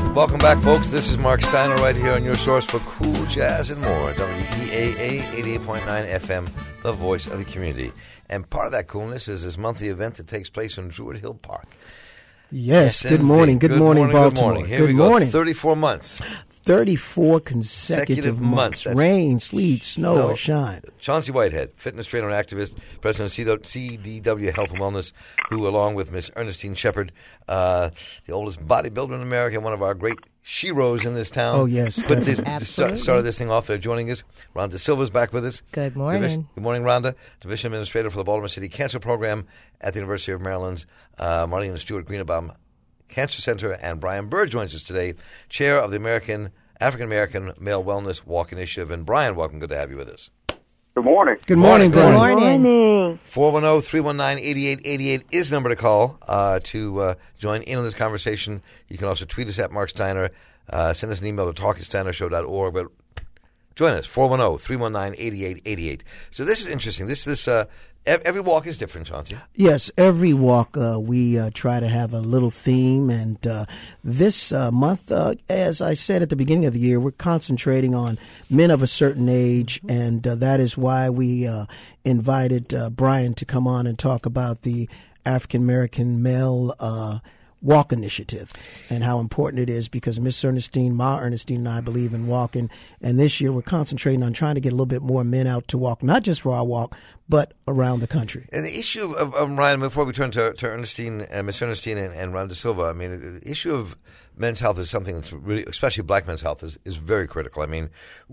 Welcome back, folks. This is Mark Steiner right here on your source for cool jazz and more. WEAA 88.9 FM, the voice of the community. And part of that coolness is this monthly event that takes place in Druid Hill Park. Yes, good morning. Good morning, Baltimore. Good morning. Here we go. 34 months. 34 consecutive months. Rain, sleet, snow, or shine. Chauncey Whitehead, fitness trainer and activist, president of CDW Health and Wellness, who, along with Miss Ernestine Shepard, the oldest bodybuilder in America, one of our great sheroes in this town. Oh, yes. Started this thing off there. Joining us, Rhonda Silva's back with us. Good morning. Good morning, Rhonda. Division Administrator for the Baltimore City Cancer Program at the University of Maryland's Marlene and Stuart Greenbaum Cancer Center, and Brian Burr joins us today, chair of the African American Male Wellness Walk Initiative. And Brian, welcome. Good to have you with us. Good morning. Good morning, Brian. Good morning. 410-319-8888 is the number to call to join in on this conversation. You can also tweet us at Mark Steiner. Send us an email to talk@steinershow.org. But join us, 410-319-8888. So this is interesting. Every walk is different, Chauncey. Yes, every walk we try to have a little theme. And this month, as I said at the beginning of the year, we're concentrating on men of a certain age. And that is why we invited Brian to come on and talk about the African American Male Walk Initiative and how important it is, because Miss Ernestine, Ma Ernestine, and I believe in walking. And this year we're concentrating on trying to get a little bit more men out to walk, not just for our walk, but around the country. And the issue of Ryan, before we turn to Ernestine, Miss Ernestine and Rhonda Silva, I mean, the issue of men's health is something that's really, especially black men's health, is very critical. I mean,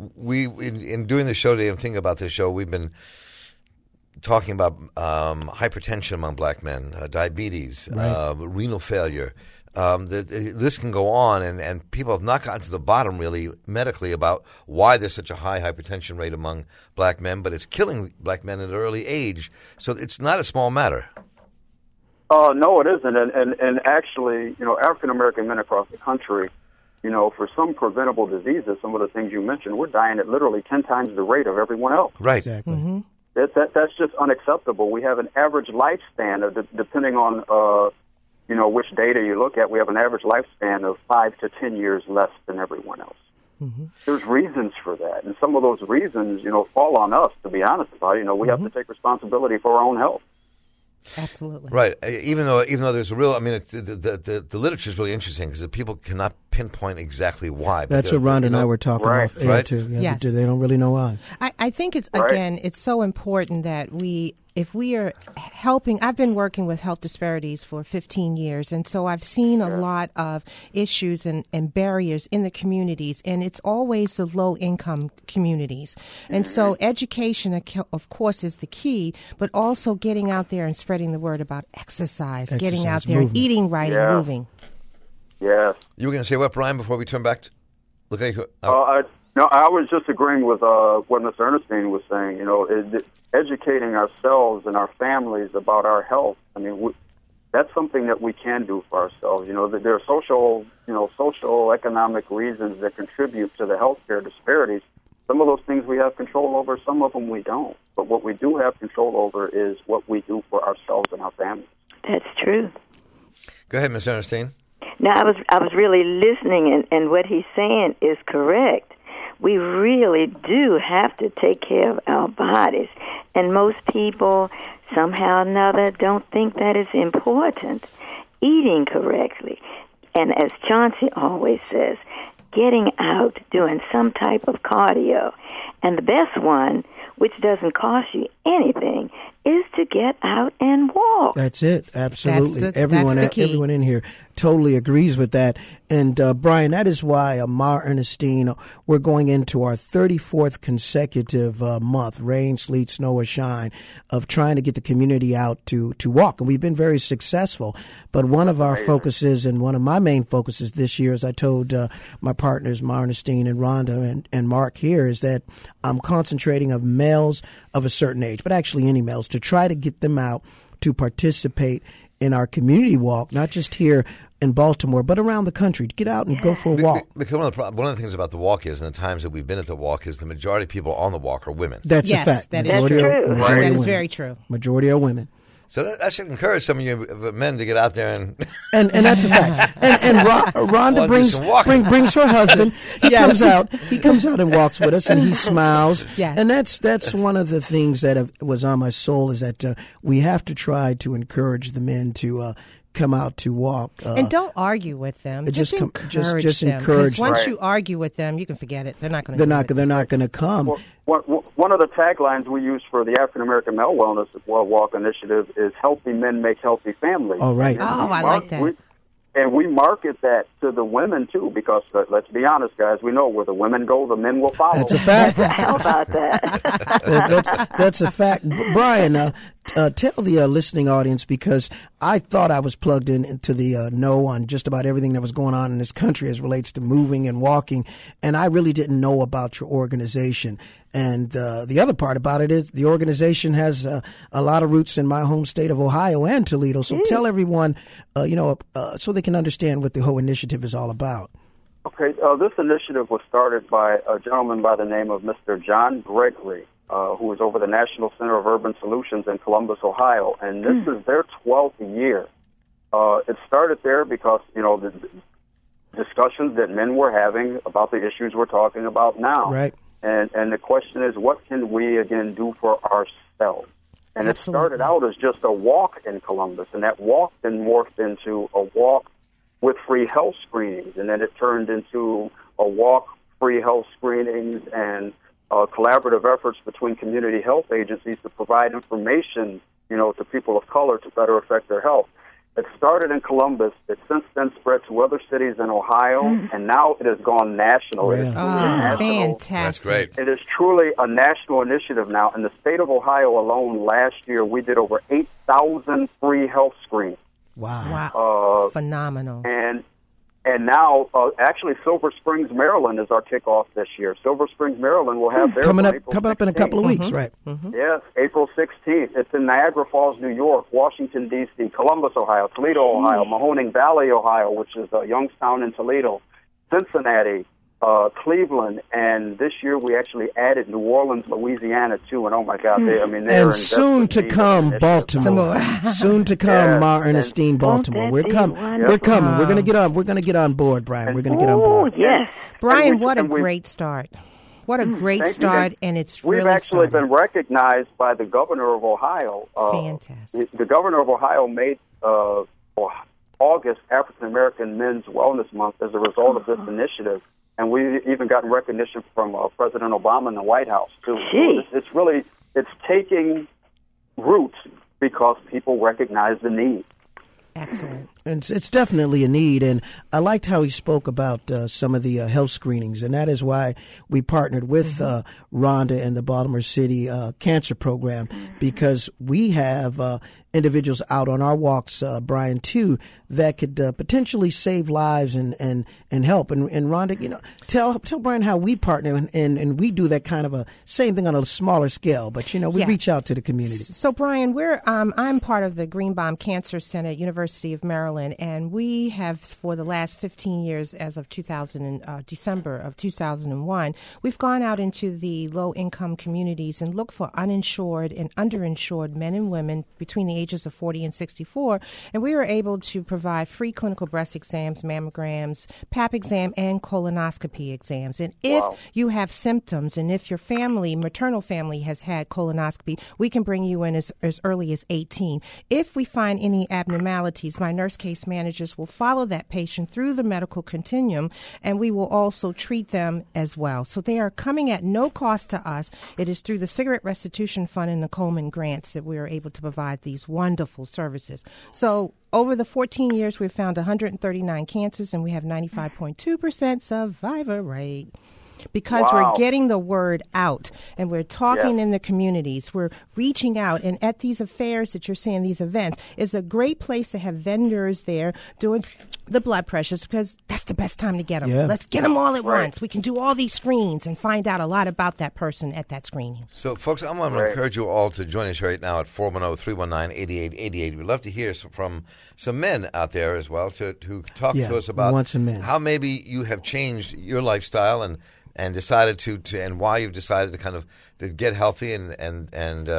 in doing the show today and thinking about this show, we've been talking about hypertension among black men, diabetes, right. Renal failure. The list can go on, and people have not gotten to the bottom, really, medically, about why there's such a high hypertension rate among black men, but it's killing black men at an early age. So it's not a small matter. No, it isn't. And actually, African American men across the country, for some preventable diseases, some of the things you mentioned, we're dying at literally 10 times the rate of everyone else. Right. Exactly. Mm-hmm. That's just unacceptable. We have an average lifespan of, depending on which data you look at, we have an average lifespan of 5 to 10 years less than everyone else. Mm-hmm. There's reasons for that, and some of those reasons, fall on us. To be honest about it, we have to take responsibility for our own health. Absolutely. Right. Even though there's a real, I mean, the literature is really interesting because people cannot pinpoint exactly why. That's what Rhonda and I were talking off air too. Yeah, yes. They don't really know why. I think it's so important that if we are helping, I've been working with health disparities for 15 years, and so I've seen a lot of issues and barriers in the communities, and it's always the low-income communities. And so education, of course, is the key, but also getting out there and spreading the word about exercise getting out there, movement. Eating right, and moving. Yes. You were going to say what, Brian, before we turn back? Look at you. No, I was just agreeing with what Ms. Ernestine was saying. Educating ourselves and our families about our health. I mean, that's something that we can do for ourselves. There are social, economic reasons that contribute to the healthcare disparities. Some of those things we have control over, some of them we don't. But what we do have control over is what we do for ourselves and our families. That's true. Go ahead, Ms. Ernestine. No, I was really listening, and what he's saying is correct. We really do have to take care of our bodies. And most people, somehow or another, don't think that is important. Eating correctly. And as Chauncey always says, getting out, doing some type of cardio. And the best one, which doesn't cost you anything, is to get out and walk. That's it. Absolutely. That's everyone the key. Everyone in here totally agrees with that. And, Brian, that is why, Ma Ernestine, we're going into our 34th consecutive month, rain, sleet, snow, or shine, of trying to get the community out to walk. And we've been very successful. But one of our focuses, and one of my main focuses this year, as I told my partners, Ma Ernestine and Rhonda and Mark here, is that I'm concentrating on males of a certain age, but actually any males, to try to get them out to participate in our community walk, not just here in Baltimore, but around the country, to get out and go for a walk. Because one of the things about the walk is, and the times that we've been at the walk, is the majority of people on the walk are women. That's a fact. That is true. That is very true. Majority are women. So that should encourage some of you men to get out there and that's a fact. And Rhonda brings her husband. He comes out and walks with us, and he smiles. Yes. And that's one of the things that was on my soul, is that we have to try to encourage the men to come out to walk. And don't argue with them. Just encourage them. Encourage once them. you argue with them, you can forget it. They're not going to. They're not going to come. Well, one of the taglines we use for the African American Male Wellness Walk Initiative is "Healthy Men Make Healthy Families." Oh, right. I like that. And we market that to the women, too, because, let's be honest, guys, we know where the women go, the men will follow. That's a fact. How about that? That's a fact. Brian, tell the listening audience, because I thought I was plugged into the know on just about everything that was going on in this country as relates to moving and walking, and I really didn't know about your organization. And the other part about it is the organization has a lot of roots in my home state of Ohio and Toledo. So tell everyone, so they can understand what the whole initiative is all about. Okay, this initiative was started by a gentleman by the name of Mr. John Gregory, who is over the National Center of Urban Solutions in Columbus, Ohio. And this is their 12th year. It started there because, the discussions that men were having about the issues we're talking about now. Right. And the question is, what can we, again, do for ourselves? And It started out as just a walk in Columbus, and that walk then morphed into a walk with free health screenings, and then it turned into a walk, free health screenings, and collaborative efforts between community health agencies to provide information, to people of color to better affect their health. It started in Columbus. It since then spread to other cities in Ohio, and now it has gone national. Yeah. It is national. Fantastic. That's great. It is truly a national initiative now. In the state of Ohio alone, last year, we did over 8,000 free health screens. Wow. Phenomenal. And now, actually, Silver Springs, Maryland is our kickoff this year. Silver Springs, Maryland will have their coming up in a couple of weeks, right? Yes, April 16th. It's in Niagara Falls, New York, Washington, D.C., Columbus, Ohio, Toledo, Ohio, Mahoning Valley, Ohio, which is Youngstown and Toledo, Cincinnati, Cleveland, and this year we actually added New Orleans, Louisiana, too. And oh my God, and soon to come, Baltimore. Soon to come, Ma Ernestine, Baltimore. We're coming. We're coming. We're going to get on. We're going to get on board, Brian. We're going to get on board. Yes, Brian, what a great start. What a great start, and it's really We've actually been recognized by the governor of Ohio. Fantastic. The governor of Ohio made August African American Men's Wellness Month as a result of this initiative. And we've even gotten recognition from President Obama in the White House, too. So it's taking roots because people recognize the need. Excellent. It's definitely a need, and I liked how he spoke about some of the health screenings, and that is why we partnered with Rhonda and the Baltimore City Cancer Program, because we have individuals out on our walks, Brian, too, that could potentially save lives and help. And Rhonda, tell Brian how we partner, and we do that kind of a same thing on a smaller scale, but we reach out to the community. So Brian, I'm part of the Greenbaum Cancer Center at University of Maryland. And we have, for the last 15 years, as of December of 2001, we've gone out into the low-income communities and looked for uninsured and underinsured men and women between the ages of 40 and 64. And we were able to provide free clinical breast exams, mammograms, Pap exam, and colonoscopy exams. And if you have symptoms, and if your maternal family has had colonoscopy, we can bring you in as early as 18. If we find any abnormalities, my nurse case managers will follow that patient through the medical continuum, and we will also treat them as well. So they are coming at no cost to us. It is through the Cigarette Restitution Fund and the Coleman Grants that we are able to provide these wonderful services. So over the 14 years, we've found 139 cancers, and we have 95.2% survivor rate. Because we're getting the word out, and we're talking in the communities. We're reaching out, and at these affairs that you're saying, these events, is a great place to have vendors there doing the blood pressures, because that's the best time to get them. Yeah. Let's get them all at once. We can do all these screens and find out a lot about that person at that screening. So, folks, I'm going to encourage you all to join us right now at 410-319-8888. We'd love to hear from some men out there as well to talk to us about how maybe you have changed your lifestyle and decided to and why you've decided to kind of to get healthy and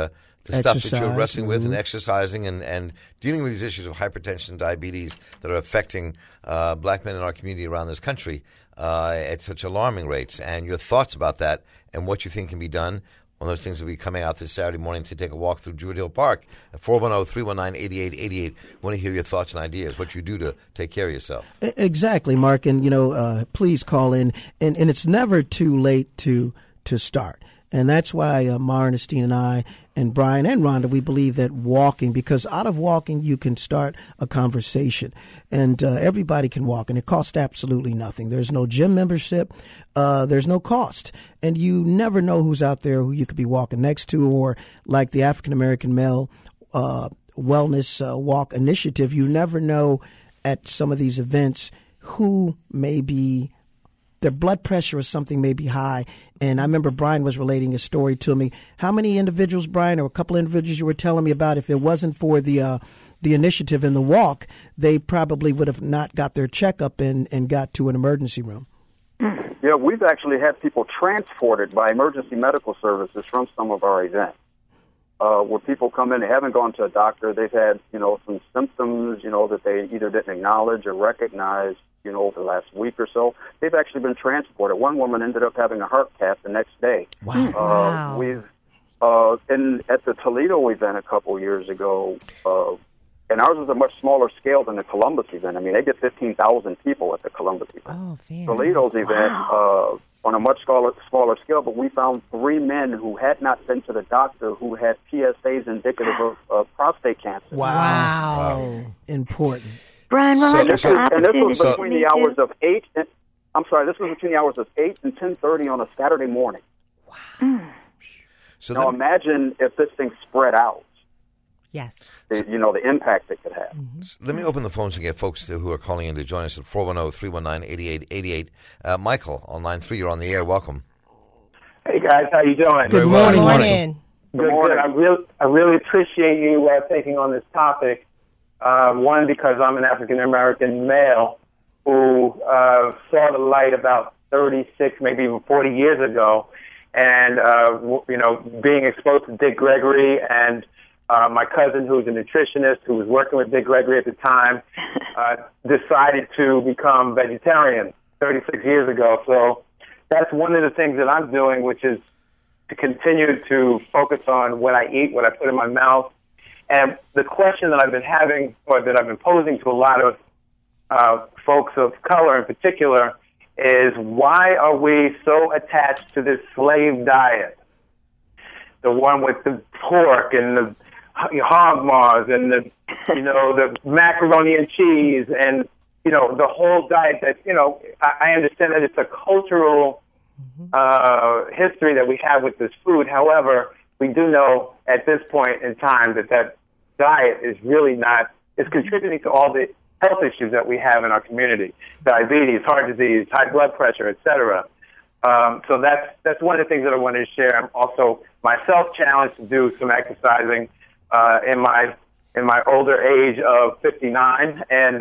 the stuff that you're Exercise, wrestling with and move. exercising and dealing with these issues of hypertension and diabetes that are affecting black men in our community around this country at such alarming rates, and your thoughts about that and what you think can be done. One of those things will be coming out this Saturday morning to take a walk through Druid Hill Park at 410-319-8888. Want to hear your thoughts and ideas, what you do to take care of yourself. Exactly, Mark. And, please call in. And it's never too late to start. And that's why Mara Ernestine and I and Brian and Rhonda, we believe that walking, because out of walking you can start a conversation. And everybody can walk, and it costs absolutely nothing. There's no gym membership. There's no cost. And you never know who's out there who you could be walking next to, or like the African American Male Wellness Walk Initiative, you never know at some of these events who may be, their blood pressure or something may be high. And I remember Brian was relating a story to me. How many individuals, Brian, or a couple of individuals you were telling me about, if it wasn't for the initiative and the walk, they probably would have not got their checkup and got to an emergency room. Yeah, we've actually had people transported by emergency medical services from some of our events. Where people come in, they haven't gone to a doctor, they've had, some symptoms, that they either didn't acknowledge or recognize, over the last week or so. They've actually been transported. One woman ended up having a heart cath the next day. Wow. We've at the Toledo event a couple years ago, and ours is a much smaller scale than the Columbus event. I mean, they get 15,000 people at the Columbus event. Oh, fantastic. Toledo's event on a much smaller scale, but we found 3 men who had not been to the doctor who had PSAs indicative of prostate cancer. Wow. Important. Brian, This was between the hours of 8 and, this was between the hours of 8 and 10:30 on a Saturday morning. Wow. So now imagine if this thing spread out. Yes. The impact it could have. Let me open the phones and get folks who are calling in to join us at 410-319-8888. Michael, on line 3, you're on the air. Welcome. Hey, guys. How you doing? Good morning. Good morning. I really appreciate you taking on this topic. One, because I'm an African-American male who saw the light about 36, maybe even 40 years ago. And, being exposed to Dick Gregory and my cousin, who's a nutritionist, who was working with Dick Gregory at the time, decided to become vegetarian 36 years ago. So that's one of the things that I'm doing, which is to continue to focus on what I eat, what I put in my mouth. And the question that I've been having, or that I've been posing to a lot of folks of color in particular, is why are we so attached to this slave diet? The one with the pork and the hog maws and the macaroni and cheese and, the whole diet that, I understand that it's a cultural history that we have with this food. However, we do know at this point in time that diet is really is contributing to all the health issues that we have in our community: diabetes, heart disease, high blood pressure, etc. So that's one of the things that I wanted to share. I'm also myself challenged to do some exercising in my older age of 59, and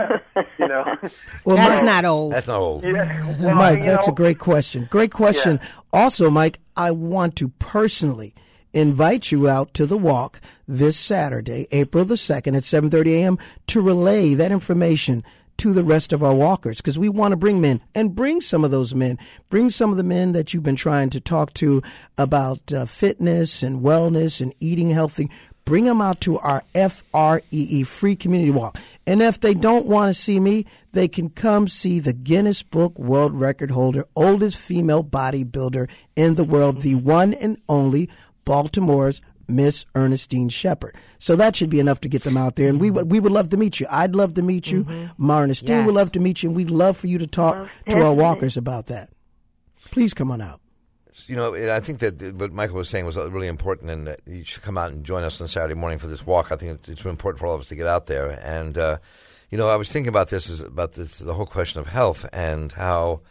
Well, that's not old. That's not old. Yeah, well, Mike, that's a great question. Great question. Yeah. Also, Mike, I want to personally invite you out to the walk this Saturday, April the 2nd at 7:30 a.m. to relay that information to the rest of our walkers, because we want to bring men, and bring some of those men. Bring some of the men that you've been trying to talk to about fitness and wellness and eating healthy. Bring them out to our FREE, Free Community Walk. And if they don't want to see me, they can come see the Guinness Book World Record holder, oldest female bodybuilder in the world, the one and only Baltimore's Miss Ernestine Shepherd. So that should be enough to get them out there. And we would love to meet you. I'd love to meet you. Mara Ernestine would love to meet you. And we'd love for you to talk to our walkers about that. Please come on out. I think that what Michael was saying was really important, and you should come out and join us on Saturday morning for this walk. I think it's important for all of us to get out there. And, I was thinking about the whole question of health and how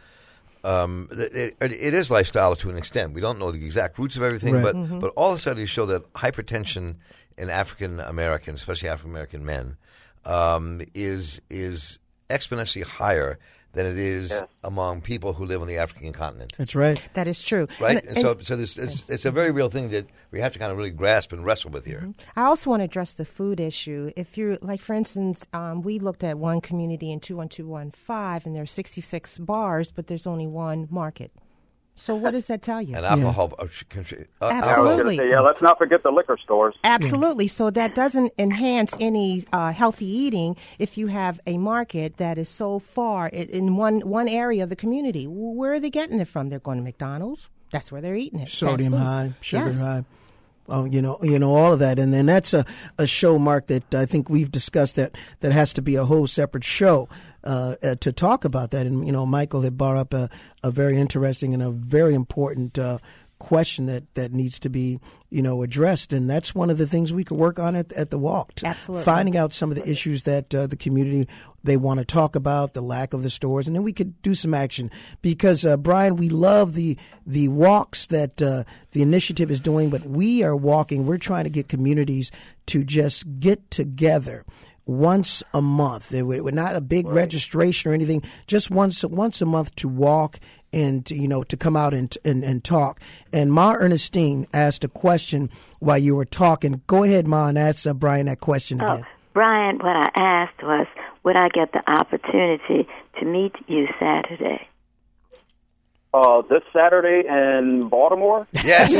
it is lifestyle to an extent. We don't know the exact roots of everything, right. but all the studies show that hypertension in African Americans, especially African American men, is exponentially higher than it is among people who live on the African continent. That's right. That is true. Right? And so this it's a very real thing that we have to kind of really grasp and wrestle with here. I also want to address the food issue. If you're, like, for instance, we looked at one community in 21215, and there are 66 bars, but there's only one market. So what does that tell you? And alcohol. Absolutely. I was going to say, let's not forget the liquor stores. Absolutely. So that doesn't enhance any healthy eating if you have a market that is so far in one area of the community. Where are they getting it from? They're going to McDonald's. That's where they're eating it. Sodium high, sugar high. Oh, you know, all of that. And then that's a show, Mark, that I think we've discussed that has to be a whole separate show to talk about that. And, Michael had brought up a very interesting and a very important question that needs to be, addressed. And that's one of the things we could work on at the walk. Absolutely. Finding out some of the issues that the community, they want to talk about, the lack of the stores, and then we could do some action. Because, Brian, we love the walks that the initiative is doing, but we are walking. We're trying to get communities to just get together once a month. We're not a big registration or anything, just once a month to walk and to come out and talk. And Ma Ernestine asked a question while you were talking. Go ahead, Ma, and ask Brian that question again. Brian, what I asked was, would I get the opportunity to meet you Saturday? This Saturday in Baltimore? Yes.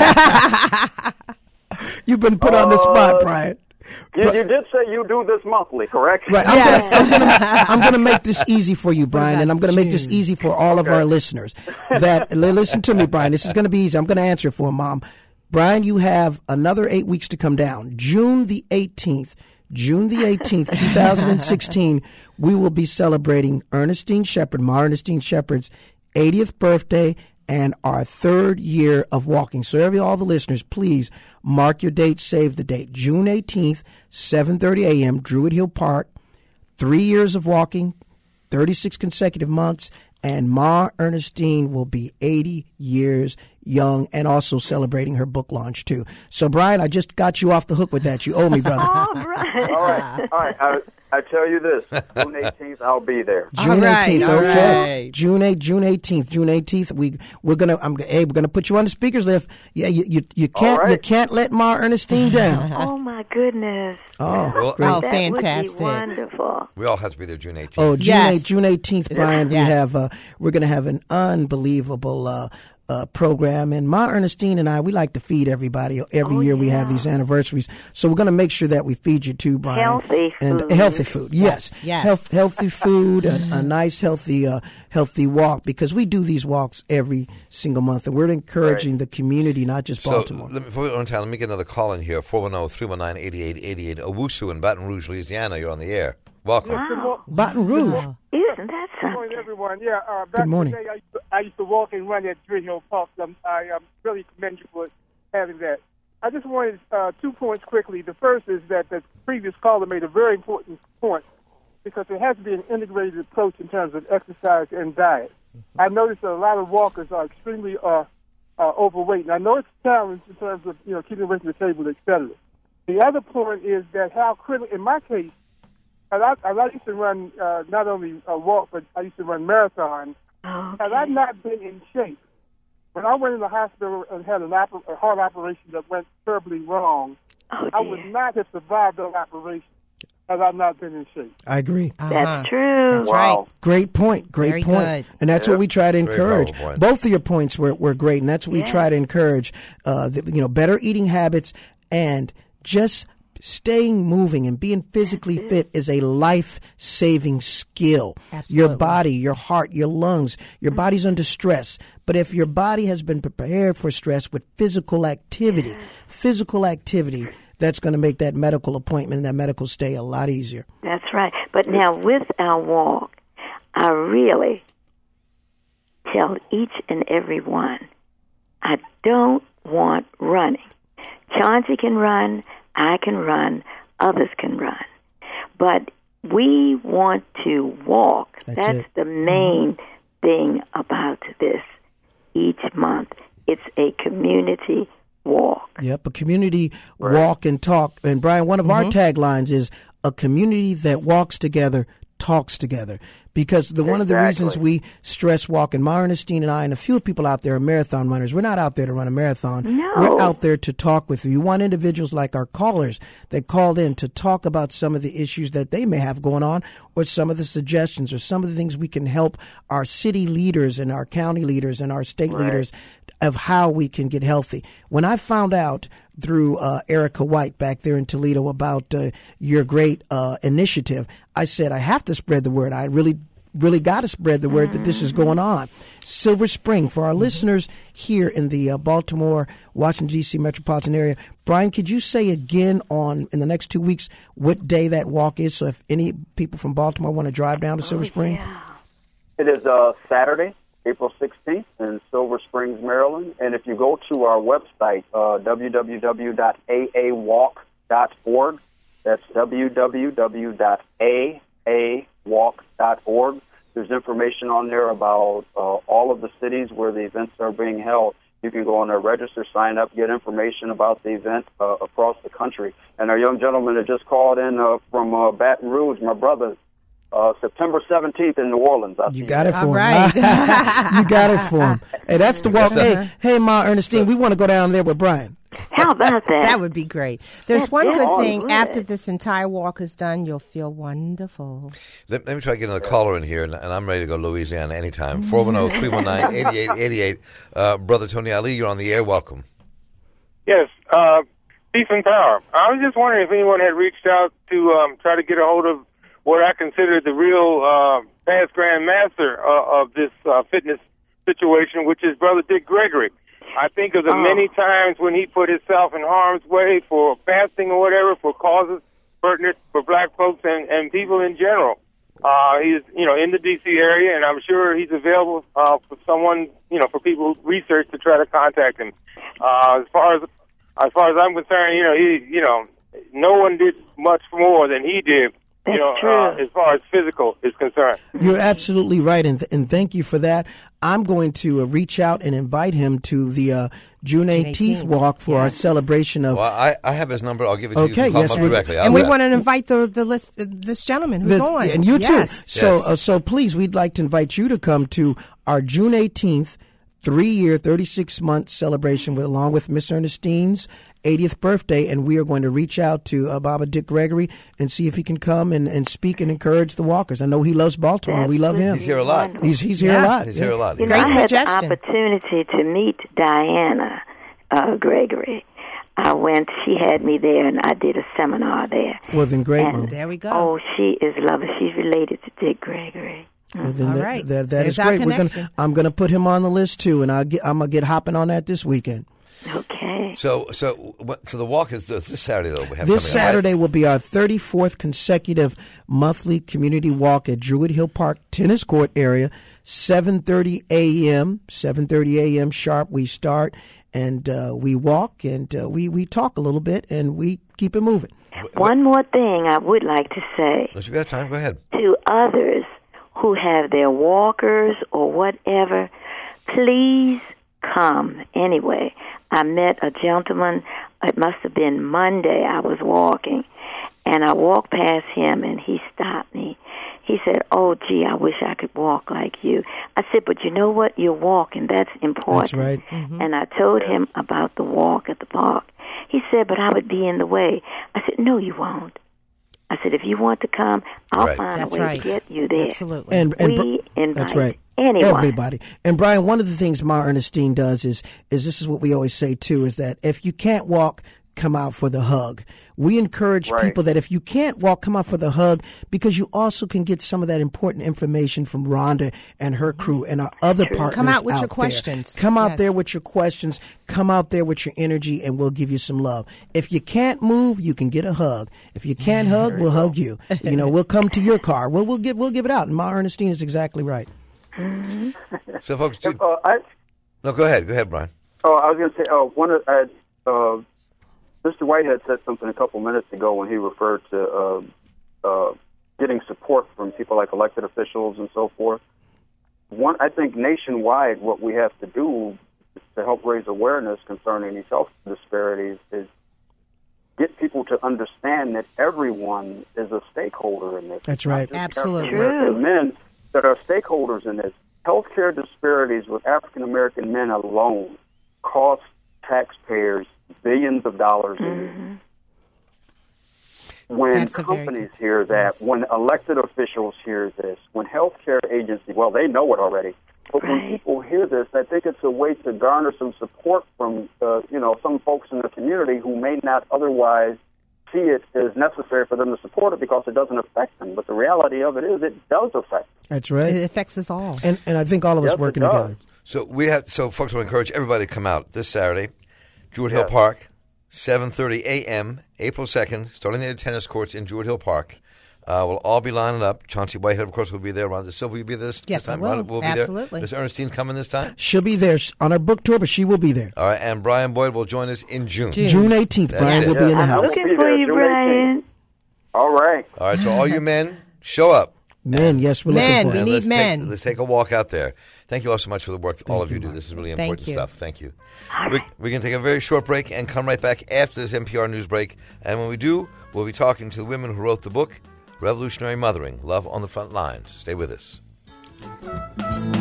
You've been put on the spot, Brian. You did say you do this monthly, correct? Right. I'm going to make this easy for you, Brian, and I'm going to make this easy for all of our listeners. Listen to me, Brian. This is going to be easy. I'm going to answer for Mom. Brian, you have another 8 weeks to come down. June the 18th, 2016, we will be celebrating Ernestine Shepherd, Ma Ernestine Shepherd's 80th birthday and our 3rd year of walking. So all the listeners, please mark your date, save the date. June 18th, 7:30 a.m., Druid Hill Park. 3 years of walking, 36 consecutive months, and Ma Ernestine will be 80 years young and also celebrating her book launch, too. So, Brian, I just got you off the hook with that. You owe me, brother. All right. All right. I tell you this, June 18th, I'll be there. June 18th, okay. Right. June 18th. We're gonna put you on the speakers list. Yeah, you can't let Ma Ernestine down. Oh my goodness. Oh, Well, that fantastic. would be wonderful. We all have to be there June 18th. Oh, Yes. June 18th, Brian. Yes. We're gonna have an unbelievable program, and Ma Ernestine and I, we like to feed everybody every year. We have these anniversaries, so we're going to make sure that we feed you too, Brian. Healthy and food. Healthy food, yes. Healthy food, a nice healthy walk, because we do these walks every single month, and we're encouraging the community, not just Baltimore. So, before we go on time, let me get another call in here. 410-319-8888. Owusu in Baton Rouge, Louisiana. You're on the air. Welcome. Wow. Baton Rouge. Isn't that Good morning, something? everyone. Yeah, back Good morning. in the day, I used to walk and run at Druid Hill Park. I really commend you for having that. I just wanted 2 points quickly. The first is that the previous caller made a very important point, because there has to be an integrated approach in terms of exercise and diet. I noticed that a lot of walkers are extremely overweight, and I know it's a challenge in terms of keeping away from the table, etc. The other point is that how critical, in my case, I used to run not only a walk, but I used to run marathons. Okay. Had I not been in shape, when I went in the hospital and had a heart operation that went terribly wrong, I would not have survived that operation had I not been in shape. I agree. That's true. That's Wow. right. Great point. Very good. And that's what we try to encourage. powerful point. Both of your points were great, and that's what we try to encourage. Better eating habits and just staying moving and being physically fit is a life-saving skill. Absolutely. Your body, your heart, your lungs, your body's under stress. But if your body has been prepared for stress with physical activity, that's going to make that medical appointment and that medical stay a lot easier. That's right. But now with our walk, I really tell each and every one, I don't want running. Chauncey can run, I can run, others can run. But we want to walk. That's the main thing about this each month. It's a community walk. Yep, a community walk and talk. And Brian, one of our taglines is a community that walks together talks together. Because one of the reasons we stress walking, Ma Ernestine and I and a few people out there are marathon runners. We're not out there to run a marathon. No. We're out there to talk with you. You want individuals like our callers that called in to talk about some of the issues that they may have going on, or some of the suggestions, or some of the things we can help our city leaders and our county leaders and our state leaders of how we can get healthy. When I found out through Erica White back there in Toledo about your great initiative, I said, I have to spread the word. I really got to spread the word that this is going on. Silver Spring, for our listeners here in the Baltimore, Washington, D.C. metropolitan area. Brian, could you say again in the next 2 weeks what day that walk is, so if any people from Baltimore want to drive down to Silver Spring? Yeah. It is Saturday, April 16th in Silver Springs, Maryland. And if you go to our website, www.aawalk.org, that's www.aawalk.org. There's information on there about all of the cities where the events are being held. You can go on there, register, sign up, get information about the event across the country. And our young gentleman that just called in from Baton Rouge, my brother, September 17th in New Orleans. You got it for him. Right. You got it for him. Hey, that's the walk. Hey, Ma Ernestine, we want to go down there with Brian. How about that? That would be great. There's one good thing. would. After this entire walk is done, you'll feel wonderful. Let me try to get another caller in here, and I'm ready to go to Louisiana anytime. 410-319-8888. Brother Tony Ali, you're on the air. Welcome. Yes, peace and power. I was just wondering if anyone had reached out to try to get a hold of what I consider the real past Grand Master of this fitness situation, which is Brother Dick Gregory. I think of the many times when he put himself in harm's way for fasting or whatever, for causes pertinent for black folks and people in general. He's, in the D.C. area, and I'm sure he's available for someone, for people who research to try to contact him. As far as I'm concerned, no one did much more than he did. As far as physical is concerned. You're absolutely right, and thank you for that. I'm going to reach out and invite him to the June 18th walk for our celebration of. Well, I have his number. I'll give it to you. Okay, yes, directly. And we want to invite this gentleman who's on, and you too. Yes. So please, we'd like to invite you to come to our June 18th 3-year, 36-month celebration along with Miss Ernestine's 80th birthday, and we are going to reach out to Baba Dick Gregory and see if he can come and speak and encourage the walkers. I know he loves Baltimore. We love him. He's here a lot. He's here a lot. He's here a lot. Great Great I had the suggestion. opportunity to meet Diana Gregory. She had me there, and I did a seminar there. Well, then great, And, Mom. There we go. Oh, she is lovely. She's related to Dick Gregory. Well, then All that, right. that There's is our great. connection. I'm gonna put him on the list too, and I'm gonna get hopping on that this weekend. Okay. So the walk is this Saturday though. We have This coming up, right? Saturday will be our 34th consecutive monthly community walk at Druid Hill Park Tennis Court area. 7:30 a.m. 7:30 a.m. sharp. We start and we walk and we talk a little bit and we keep it moving. One more thing I would like to say If you got time, go ahead. to others who have their walkers or whatever, please come anyway. I met a gentleman, it must have been Monday, I was walking, and I walked past him and he stopped me. He said, "Oh, gee, I wish I could walk like you." I said, "But you know what? You're walking. That's important." That's right. Mm-hmm. And I told him about the walk at the park. He said, "But I would be in the way." I said, "No, you won't." I said, "If you want to come, I'll Right. find That's a way right. to get you there." Absolutely. And We invite that's right. anyone. Everybody. And Brian, one of the things Ma Ernestine does is this is what we always say too, is that if you can't walk, come out for the hug. We encourage people that if you can't walk, come out for the hug, because you also can get some of that important information from Rhonda and her crew and our other partners. Come out with your there. questions. Come out Yes. there with your questions. Come out there with your energy, and we'll give you some love. If you can't move, you can get a hug. If you can't hug, we'll hug you. We'll come to your car. We'll give it out. And Ma Ernestine is exactly right. So, folks, no, go ahead, Brian. I was going to say, Mr. Whitehead said something a couple minutes ago when he referred to getting support from people like elected officials and so forth. I think nationwide, what we have to do to help raise awareness concerning these health disparities is get people to understand that everyone is a stakeholder in this. That's right. Absolutely. African-American men that are stakeholders in this. Healthcare disparities with African-American men alone cost taxpayers billions of dollars a year. When That's companies hear that, when elected officials hear this, when healthcare agencies, well, they know it already, but when people hear this, I think it's a way to garner some support from, some folks in the community who may not otherwise see it as necessary for them to support it because it doesn't affect them. But the reality of it is it does affect them. That's right. It affects us all. And I think all of us working together. So folks will encourage everybody to come out this Saturday, Druid Hill Park, 7:30 a.m., April 2nd, starting at the tennis courts in Druid Hill Park. We'll all be lining up. Chauncey Whitehead, of course, will be there. Rhonda Silva will be there this time. I will. We'll be Absolutely. there. Miss Ernestine's coming this time? She'll be there on her book tour, but she will be there. All right, and Brian Boyd will join us in June. June 18th. That's Brian it. will be in the I'm house. looking for you, Brian. All right. All right, so all you men, show up. Men, yes, we're looking for we it. need men. Let's take a walk out there. Thank you all so much for the work all of you do. This is really important you. stuff. Thank you. We're going to take a very short break and come right back after this NPR news break. And when we do, we'll be talking to the women who wrote the book, Revolutionary Mothering, Love on the Front Lines. Stay with us.